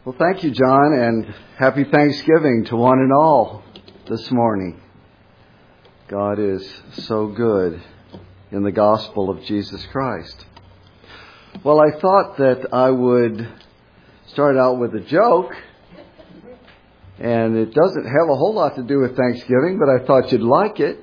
Well, thank you, John, and happy Thanksgiving to one and all this morning. God is so good in the gospel of Jesus Christ. Well, I thought that I would start out with a joke, and it doesn't have a whole lot to do with Thanksgiving, but I thought you'd like it.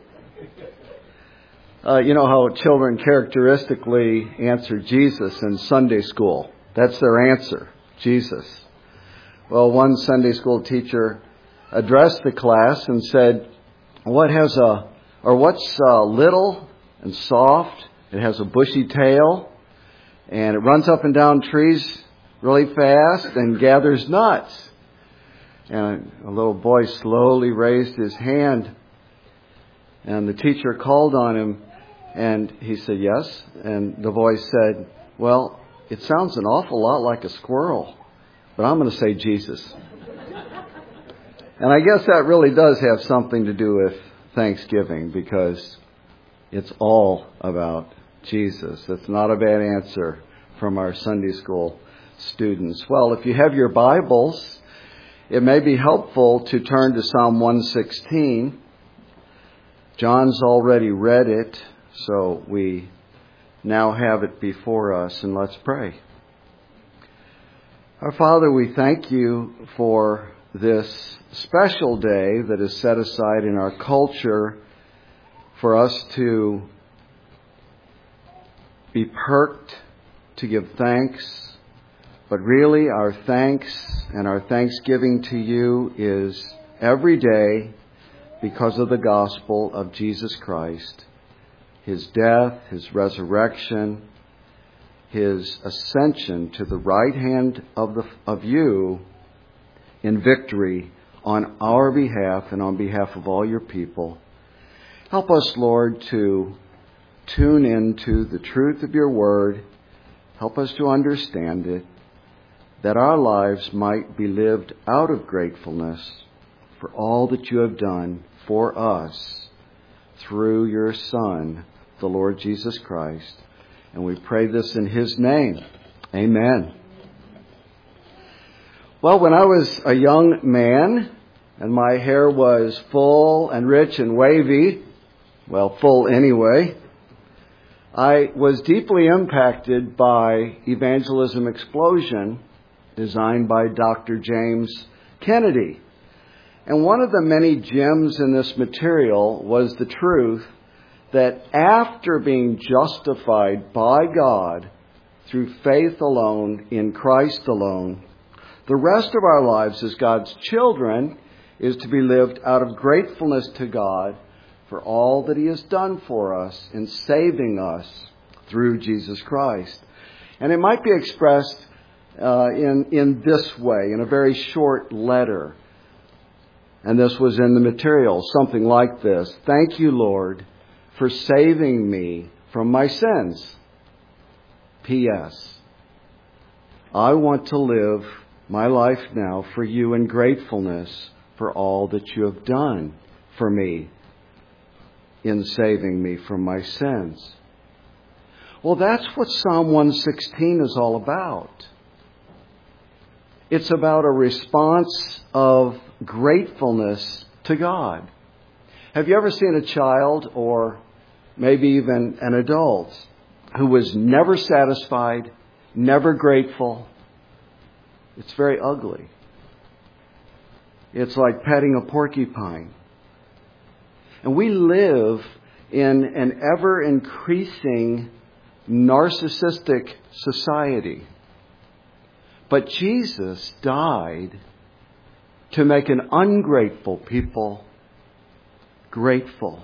You know how children characteristically answer Jesus in Sunday school. That's their answer, Jesus. Well, one Sunday school teacher addressed the class and said, what's little and soft? It has a bushy tail, and it runs up and down trees really fast and gathers nuts. And a little boy slowly raised his hand, and the teacher called on him, and he said, yes. And the voice said, well, it sounds an awful lot like a squirrel, but I'm going to say Jesus. And I guess that really does have something to do with Thanksgiving, because it's all about Jesus. It's not a bad answer from our Sunday school students. Well, if you have your Bibles, it may be helpful to turn to Psalm 116. John's already read it, so we now have it before us, and let's pray. Our Father, we thank you for this special day that is set aside in our culture for us to be perked, to give thanks. But really, our thanks and our thanksgiving to you is every day because of the gospel of Jesus Christ, His death, His resurrection, His ascension to the right hand of you in victory on our behalf and on behalf of all your people. Help us, Lord, to tune into the truth of your word. Help us to understand it, that our lives might be lived out of gratefulness for all that you have done for us through your Son, the Lord Jesus Christ. And we pray this in His name. Amen. Well, when I was a young man and my hair was full and rich and wavy, well, full anyway, I was deeply impacted by Evangelism Explosion, designed by Dr. James Kennedy. And one of the many gems in this material was the truth that after being justified by God through faith alone, in Christ alone, the rest of our lives as God's children is to be lived out of gratefulness to God for all that He has done for us in saving us through Jesus Christ. And it might be expressed in this way, in a very short letter. And this was in the material, something like this. Thank you, Lord, for saving me from my sins. P.S. I want to live my life now for you in gratefulness for all that you have done for me in saving me from my sins. Well, that's what Psalm 116 is all about. It's about a response of gratefulness to God. Have you ever seen a child, or maybe even an adult, who was never satisfied, never grateful? It's very ugly. It's like petting a porcupine. And we live in an ever-increasing narcissistic society. But Jesus died to make an ungrateful people grateful.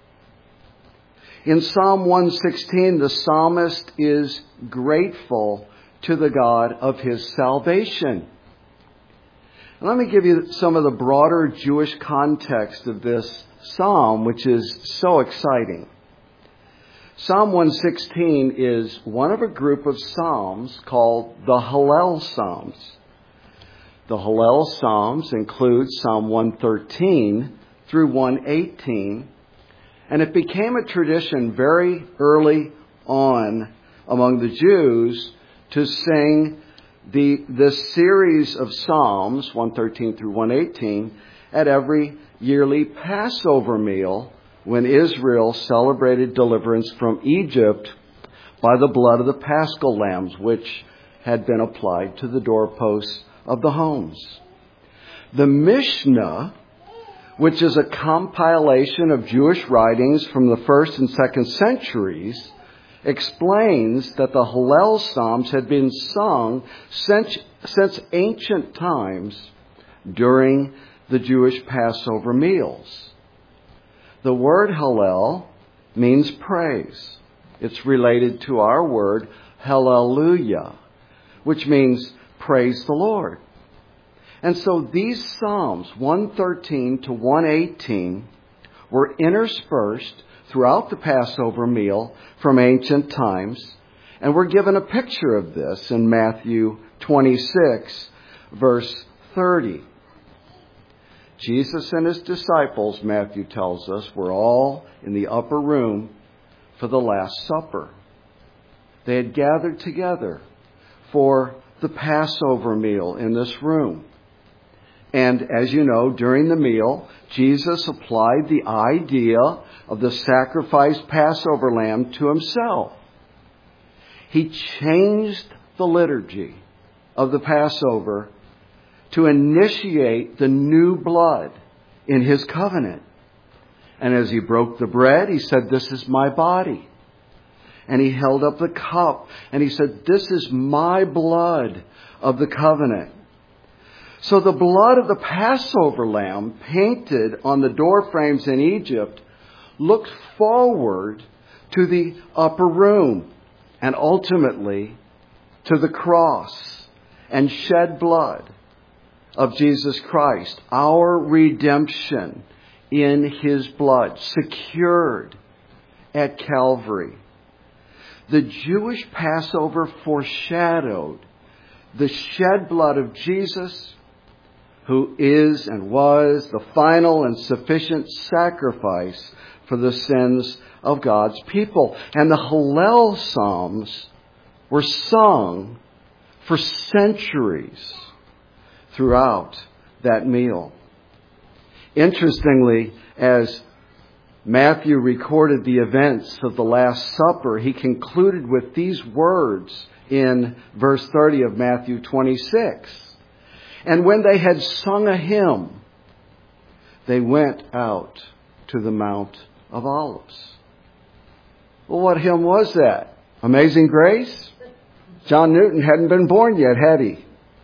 In Psalm 116, the psalmist is grateful to the God of his salvation. And let me give you some of the broader Jewish context of this psalm, which is so exciting. Psalm 116 is one of a group of psalms called the Hallel Psalms. The Hallel Psalms include Psalm 113 through 118, and it became a tradition very early on among the Jews to sing this series of Psalms, 113 through 118, at every yearly Passover meal when Israel celebrated deliverance from Egypt by the blood of the Paschal lambs, which had been applied to the doorposts of the homes. The Mishnah, which is a compilation of Jewish writings from the 1st and 2nd centuries, explains that the Hallel Psalms had been sung since ancient times during the Jewish Passover meals. The word Hallel means praise. It's related to our word hallelujah, which means praise the Lord. And so these Psalms, 113 to 118, were interspersed throughout the Passover meal from ancient times. And we're given a picture of this in Matthew 26, verse 30. Jesus and his disciples, Matthew tells us, were all in the upper room for the Last Supper. They had gathered together for the Passover meal in this room. And as you know, during the meal, Jesus applied the idea of the sacrificed Passover lamb to himself. He changed the liturgy of the Passover to initiate the new blood in his covenant. And as he broke the bread, he said, "This is my body." And he held up the cup and he said, "This is my blood of the covenant." So the blood of the Passover lamb painted on the door frames in Egypt looked forward to the upper room and ultimately to the cross and shed blood of Jesus Christ, our redemption in his blood, secured at Calvary. The Jewish Passover foreshadowed the shed blood of Jesus, who is and was the final and sufficient sacrifice for the sins of God's people. And the Hallel Psalms were sung for centuries throughout that meal. Interestingly, as Matthew recorded the events of the Last Supper, he concluded with these words in verse 30 of Matthew 26. "And when they had sung a hymn, they went out to the Mount of Olives." Well, what hymn was that? Amazing Grace? John Newton hadn't been born yet, had he?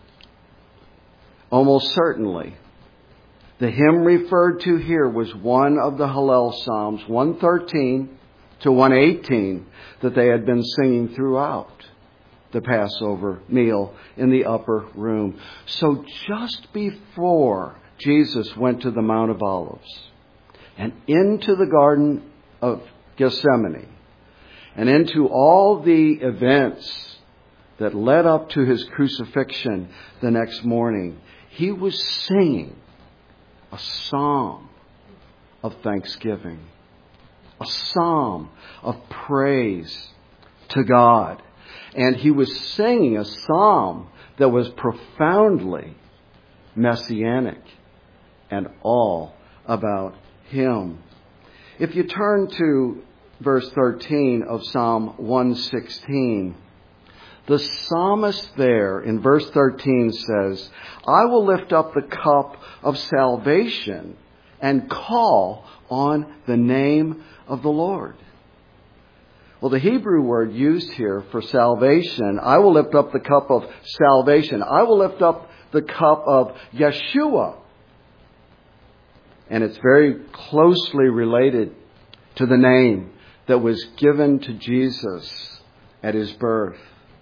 Almost certainly. The hymn referred to here was one of the Hallel Psalms, 113 to 118, that they had been singing throughout the Passover meal in the upper room. So just before Jesus went to the Mount of Olives and into the Garden of Gethsemane and into all the events that led up to his crucifixion the next morning, he was singing a psalm of thanksgiving, a psalm of praise to God. And he was singing a psalm that was profoundly messianic and all about him. If you turn to verse 13 of Psalm 116, the psalmist there in verse 13 says, "I will lift up the cup of salvation and call on the name of the Lord." Well, the Hebrew word used here for salvation, I will lift up the cup of salvation. I will lift up the cup of Yeshua. And it's very closely related to the name that was given to Jesus at his birth.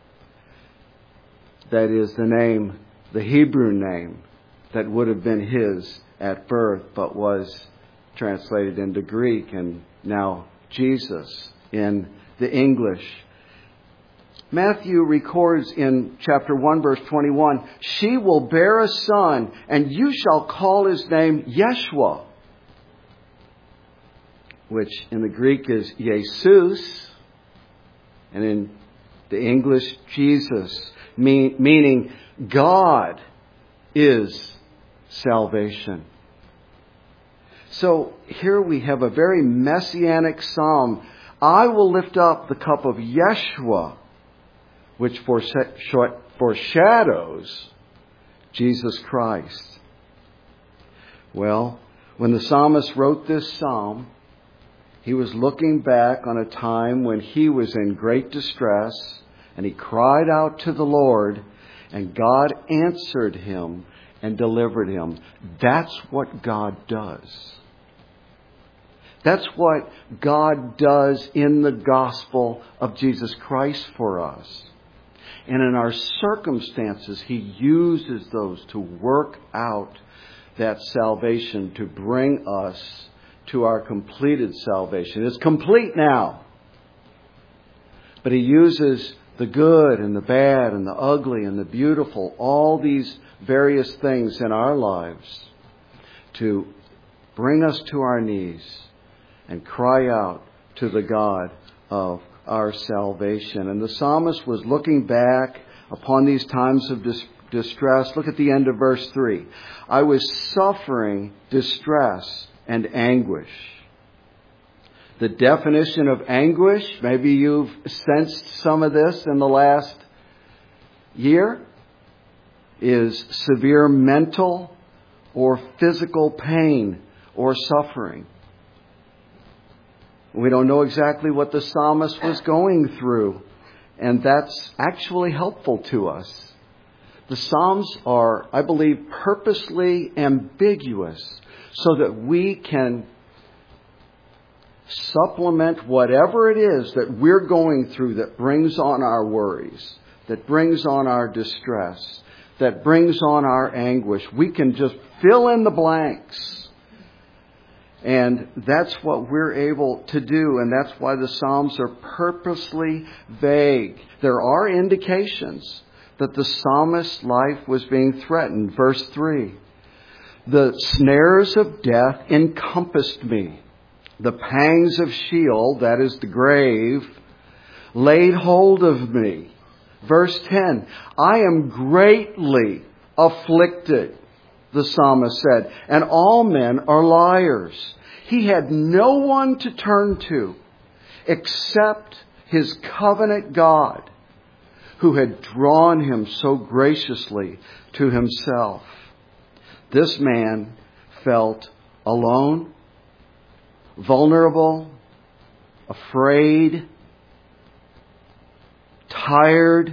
That is the name, the Hebrew name, that would have been his at birth, but was translated into Greek, and now Jesus in the English. Matthew records in chapter 1, verse 21, "She will bear a son, and you shall call his name Yeshua," which in the Greek is Jesus, and in the English, Jesus. meaning God is salvation. So here we have a very messianic psalm. I will lift up the cup of Yeshua, which foreshadows Jesus Christ. Well, when the psalmist wrote this psalm, he was looking back on a time when he was in great distress, and he cried out to the Lord, and God answered him and delivered him. That's what God does. That's what God does in the gospel of Jesus Christ for us. And in our circumstances, He uses those to work out that salvation, to bring us to our completed salvation. It's complete now. But He uses the good and the bad and the ugly and the beautiful, all these various things in our lives, to bring us to our knees and cry out to the God of our salvation. And the psalmist was looking back upon these times of distress. Look at the end of verse 3. I was suffering distress and anguish. The definition of anguish, maybe you've sensed some of this in the last year, is severe mental or physical pain or suffering. We don't know exactly what the psalmist was going through, and that's actually helpful to us. The Psalms are, I believe, purposely ambiguous so that we can supplement whatever it is that we're going through that brings on our worries, that brings on our distress, that brings on our anguish. We can just fill in the blanks. And that's what we're able to do, and that's why the Psalms are purposely vague. There are indications that the psalmist's life was being threatened. Verse 3, the snares of death encompassed me. The pangs of Sheol, that is the grave, laid hold of me. Verse 10, I am greatly afflicted, the psalmist said, and all men are liars. He had no one to turn to except his covenant God, who had drawn him so graciously to himself. This man felt alone, vulnerable, afraid, tired,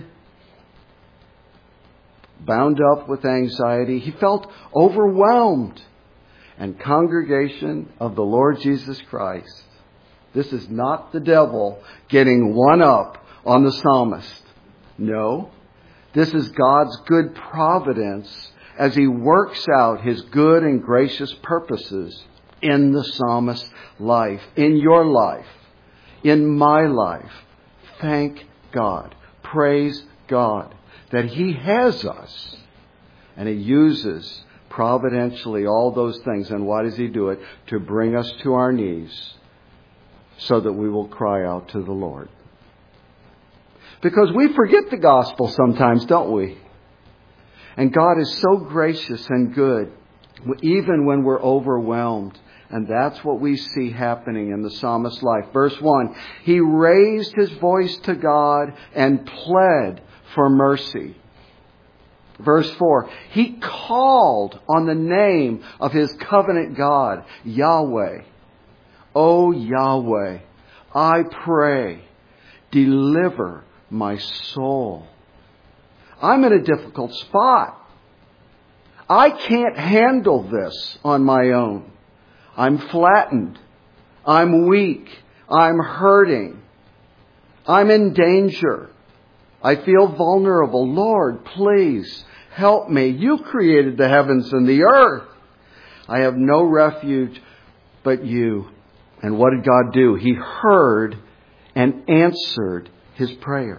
bound up with anxiety. He felt overwhelmed. And congregation of the Lord Jesus Christ, this is not the devil getting one up on the psalmist. No, this is God's good providence as He works out His good and gracious purposes in the psalmist's life, in your life, in my life. Thank God. Praise God that He has us, and He uses providentially all those things. And why does He do it? To bring us to our knees so that we will cry out to the Lord. Because we forget the gospel sometimes, don't we? And God is so gracious and good, even when we're overwhelmed. And that's what we see happening in the psalmist's life. Verse 1, he raised his voice to God and pled for mercy. Verse 4, he called on the name of his covenant God, Yahweh. O Yahweh, I pray, deliver my soul. I'm in a difficult spot. I can't handle this on my own. I'm flattened. I'm weak. I'm hurting. I'm in danger. I feel vulnerable. Lord, please help me. You created the heavens and the earth. I have no refuge but you. And what did God do? He heard and answered his prayer.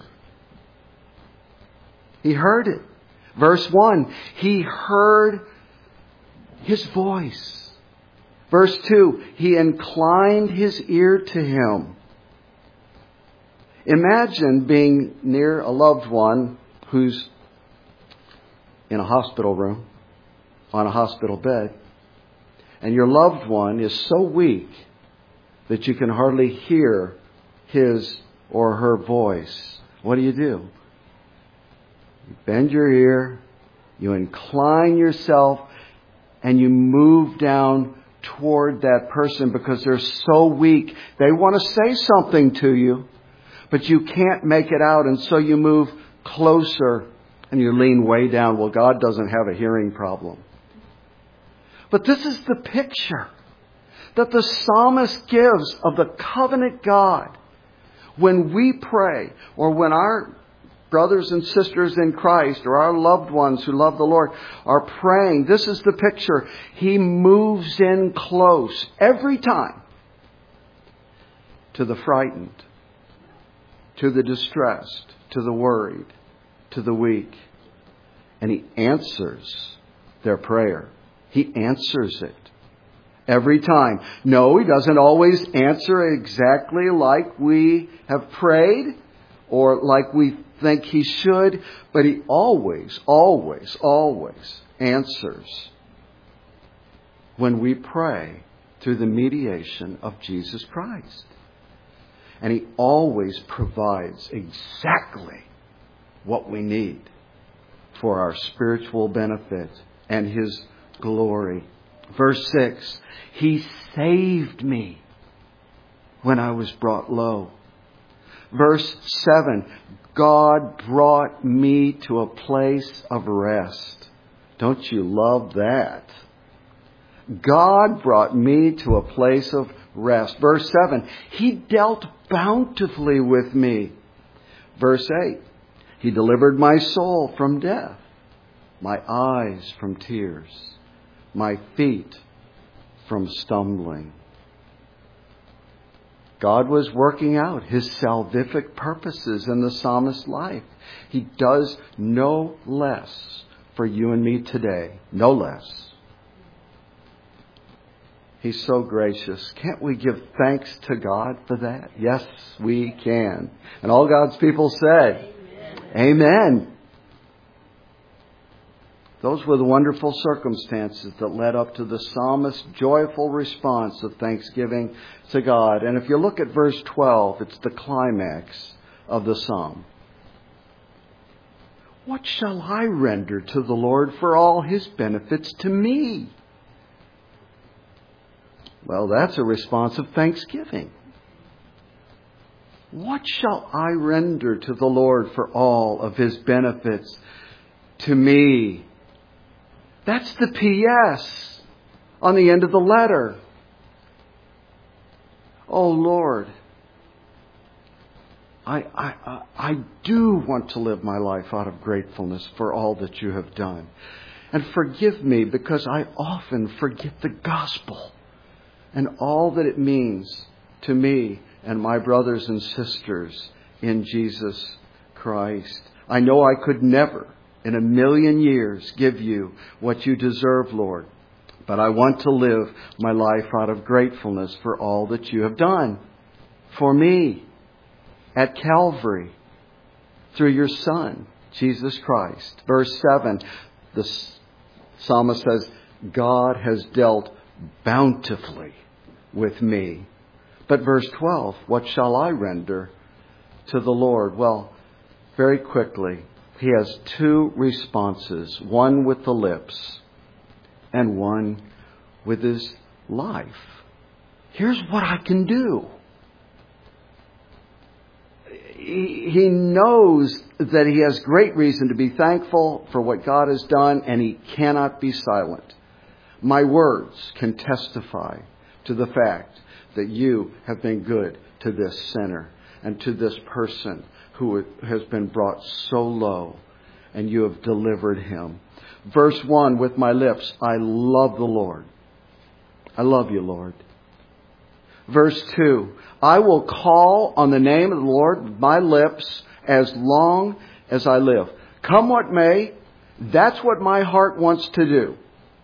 He heard it. Verse 1, he heard his voice. Verse 2, he inclined his ear to him. Imagine being near a loved one who's in a hospital room, on a hospital bed, and your loved one is so weak that you can hardly hear his or her voice. What do? You bend your ear, you incline yourself, and you move down toward that person because they're so weak. They want to say something to you, but you can't make it out, and so you move closer and you lean way down. Well, God doesn't have a hearing problem. But this is the picture that the psalmist gives of the covenant God. When we pray, or when our brothers and sisters in Christ, or our loved ones who love the Lord are praying, this is the picture. He moves in close every time to the frightened, to the distressed, to the worried, to the weak. And He answers their prayer. He answers it every time. No, He doesn't always answer exactly like we have prayed or like we think He should, but He always, always, always answers when we pray through the mediation of Jesus Christ. And He always provides exactly what we need for our spiritual benefit and His glory. Verse 6, He saved me when I was brought low. Verse 7, God brought me to a place of rest. Don't you love that? God brought me to a place of rest. Verse 7, He dealt bountifully with me. Verse 8, He delivered my soul from death, my eyes from tears, my feet from stumbling. God was working out His salvific purposes in the psalmist's life. He does no less for you and me today. No less. He's so gracious. Can't we give thanks to God for that? Yes, we can. And all God's people said, Amen. Those were the wonderful circumstances that led up to the psalmist's joyful response of thanksgiving to God. And if you look at verse 12, it's the climax of the psalm. What shall I render to the Lord for all His benefits to me? Well, that's a response of thanksgiving. What shall I render to the Lord for all of His benefits to me? That's the P.S. on the end of the letter. Oh Lord, I do want to live my life out of gratefulness for all that You have done. And forgive me because I often forget the gospel and all that it means to me and my brothers and sisters in Jesus Christ. I know I could never in a million years give You what You deserve, Lord. But I want to live my life out of gratefulness for all that You have done for me at Calvary through Your Son, Jesus Christ. Verse 7, the psalmist says, God has dealt bountifully with me. But verse 12, what shall I render to the Lord? Well, very quickly, he has two responses, one with the lips and one with his life. Here's what I can do. He knows that he has great reason to be thankful for what God has done, and he cannot be silent. My words can testify to the fact that You have been good to this sinner and to this person who has been brought so low, and You have delivered him. Verse 1, with my lips, I love the Lord. I love You, Lord. Verse 2, I will call on the name of the Lord with my lips as long as I live. Come what may, that's what my heart wants to do.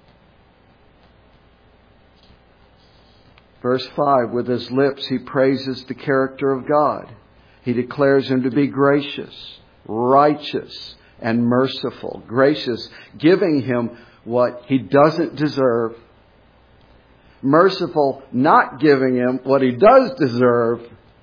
Verse 5, with his lips he praises the character of God. He declares Him to be gracious, righteous, and merciful, gracious, giving him what he doesn't deserve. Merciful, not giving him what he does deserve.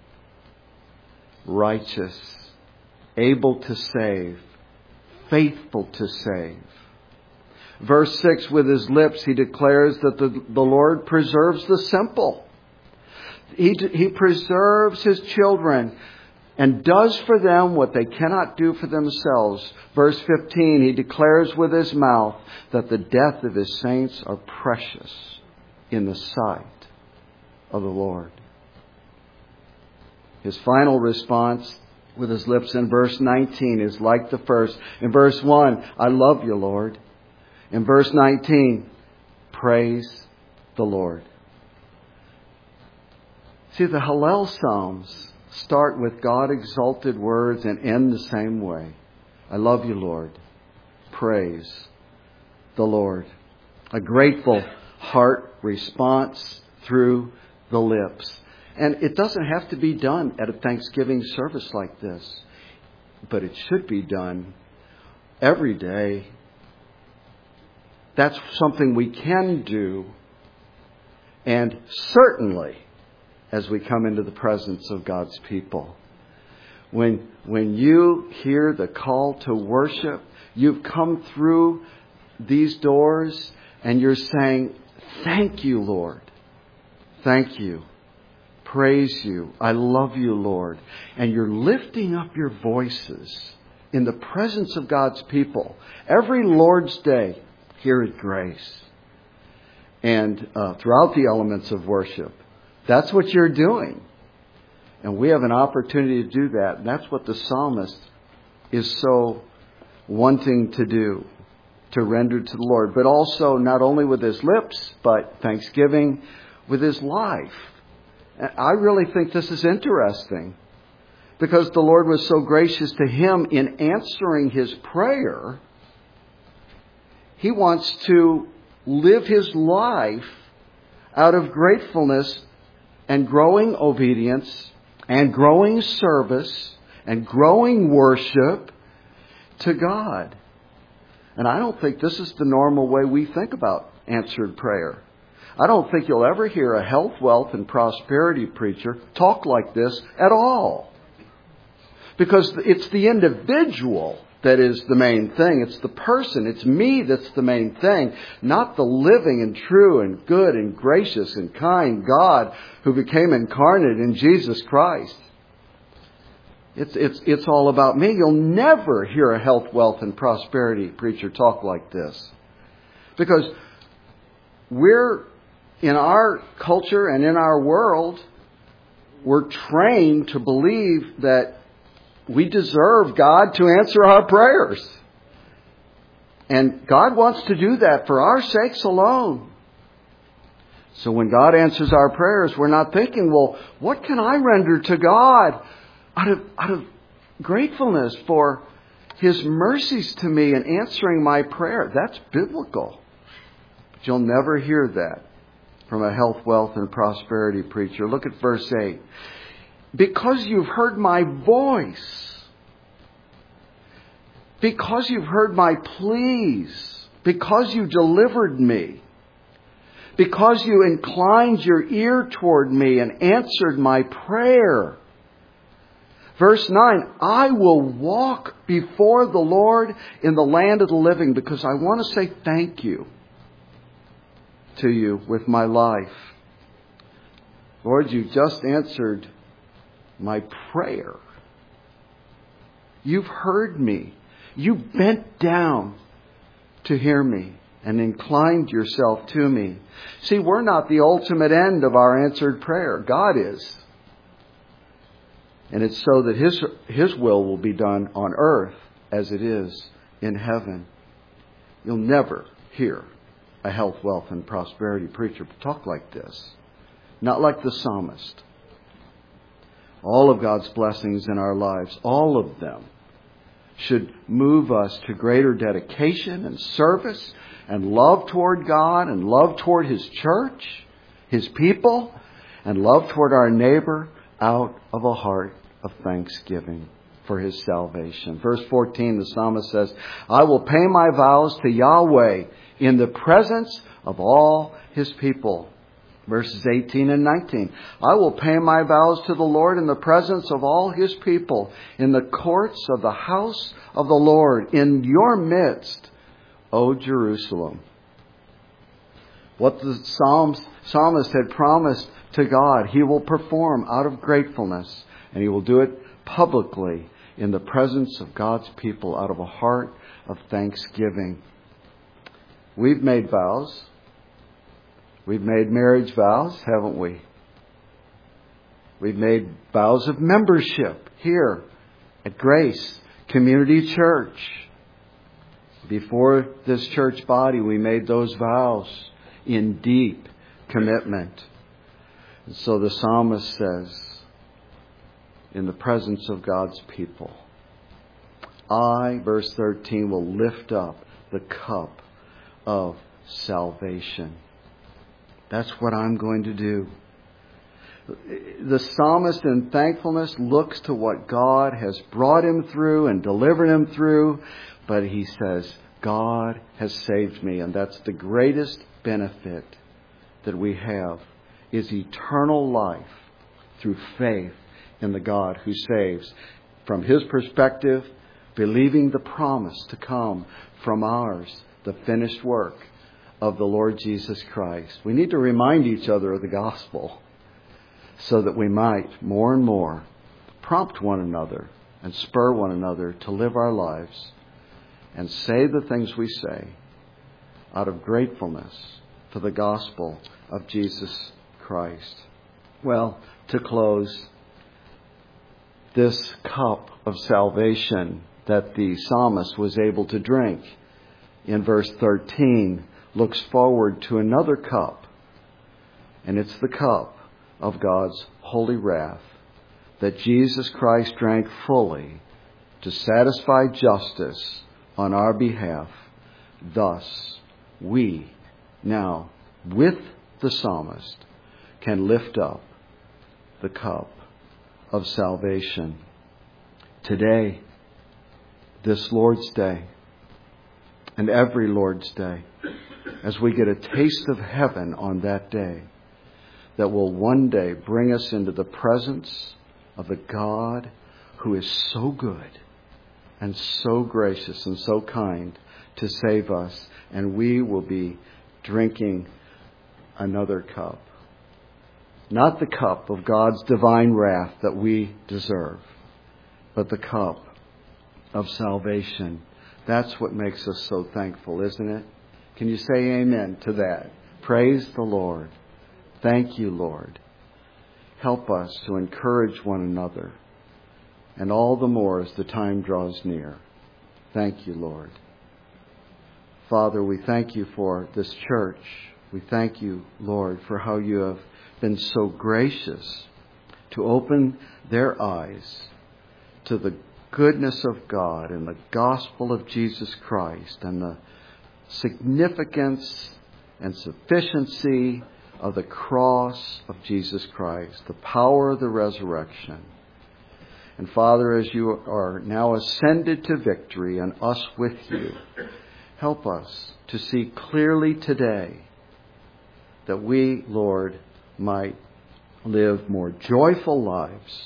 Righteous, able to save, faithful to save. Verse 6, with his lips he declares that the Lord preserves the simple. He preserves his children and does for them what they cannot do for themselves. Verse 15, he declares with his mouth that the death of his saints are precious in the sight of the Lord. His final response with his lips in verse 19 is like the first. In verse 1, I love you, Lord. In verse 19, praise the Lord. See, the Hallel Psalms start with God-exalted words and end the same way. I love you, Lord. Praise the Lord. A grateful heart response through the lips. And it doesn't have to be done at a Thanksgiving service like this, but it should be done every day. That's something we can do, and certainly as we come into the presence of God's people. When you hear the call to worship, you've come through these doors and you're saying, thank you, Lord. Thank you. Praise you. I love you, Lord. And you're lifting up your voices in the presence of God's people every Lord's Day here at Grace and throughout the elements of worship. That's what you're doing. And we have an opportunity to do that. And that's what the psalmist is so wanting to do, to render to the Lord. But also not only with his lips, but thanksgiving with his life. I really think this is interesting because the Lord was so gracious to him in answering his prayer. He wants to live his life out of gratefulness and growing obedience and growing service and growing worship to God. And I don't think this is the normal way we think about answered prayer. I don't think you'll ever hear a health, wealth, and prosperity preacher talk like this at all. Because it's the individual that is the main thing. It's the person. It's me that's the main thing. Not the living and true and good and gracious and kind God who became incarnate in Jesus Christ. It's all about me. You'll never hear a health, wealth, and prosperity preacher talk like this. Because we're, in our culture and in our world, we're trained to believe that we deserve God to answer our prayers. And God wants to do that for our sakes alone. So when God answers our prayers, we're not thinking, well, what can I render to God out of gratefulness for His mercies to me in answering my prayer? That's biblical. But you'll never hear that from a health, wealth, and prosperity preacher. Look at verse 8. Because you've heard my voice, because you've heard my pleas, because you delivered me, because you inclined your ear toward me and answered my prayer. Verse 9, I will walk before the Lord in the land of the living because I want to say thank you to you with my life. Lord, you just answered my prayer. You've heard me. You bent down to hear me and inclined yourself to me. See, we're not the ultimate end of our answered prayer. God is. And it's so that His will be done on earth as it is in heaven. You'll never hear a health, wealth, and prosperity preacher talk like this. Not like the psalmist. All of God's blessings in our lives, all of them, should move us to greater dedication and service and love toward God and love toward His church, His people, and love toward our neighbor out of a heart of thanksgiving. for His salvation. Verse 14, the psalmist says, I will pay my vows to Yahweh in the presence of all His people. Verses 18 and 19. I will pay my vows to the Lord in the presence of all His people, in the courts of the house of the Lord, in your midst, O Jerusalem. What the psalmist had promised to God, he will perform out of gratefulness, and he will do it publicly in the presence of God's people out of a heart of thanksgiving. We've made vows. We've made marriage vows, haven't we? We've made vows of membership here at Grace Community Church. Before this church body, we made those vows in deep commitment. And so the psalmist says, in the presence of God's people, I, verse 13, will lift up the cup of salvation. That's what I'm going to do. The psalmist in thankfulness looks to what God has brought him through and delivered him through, but he says, God has saved me, and that's the greatest benefit that we have, is eternal life through faith in the God who saves. From His perspective, believing the promise to come from ours, the finished work of the Lord Jesus Christ. We need to remind each other of the gospel so that we might more and more prompt one another and spur one another to live our lives and say the things we say out of gratefulness for the gospel of Jesus Christ. Well, to close, this cup of salvation that the psalmist was able to drink in verse 13 looks forward to another cup, and it's the cup of God's holy wrath that Jesus Christ drank fully to satisfy justice on our behalf. Thus, we now, with the psalmist, can lift up the cup of salvation. Today, this Lord's Day, and every Lord's Day, as we get a taste of heaven on that day, that will one day bring us into the presence of the God who is so good and so gracious and so kind to save us, and we will be drinking another cup. Not the cup of God's divine wrath that we deserve, but the cup of salvation. That's what makes us so thankful, isn't it? Can you say amen to that? Praise the Lord. Thank you, Lord. Help us to encourage one another, and all the more as the time draws near. Thank you, Lord. Father, we thank you for this church. We thank you, Lord, for how you have been so gracious to open their eyes to the goodness of God and the gospel of Jesus Christ and the significance and sufficiency of the cross of Jesus Christ, the power of the resurrection. And Father, as you are now ascended to victory and us with you, help us to see clearly today that we, Lord, might live more joyful lives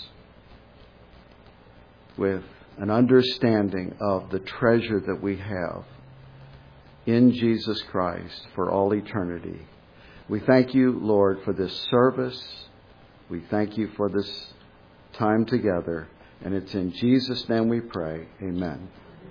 with an understanding of the treasure that we have in Jesus Christ for all eternity. We thank you, Lord, for this service. We thank you for this time together. And it's in Jesus' name we pray. Amen.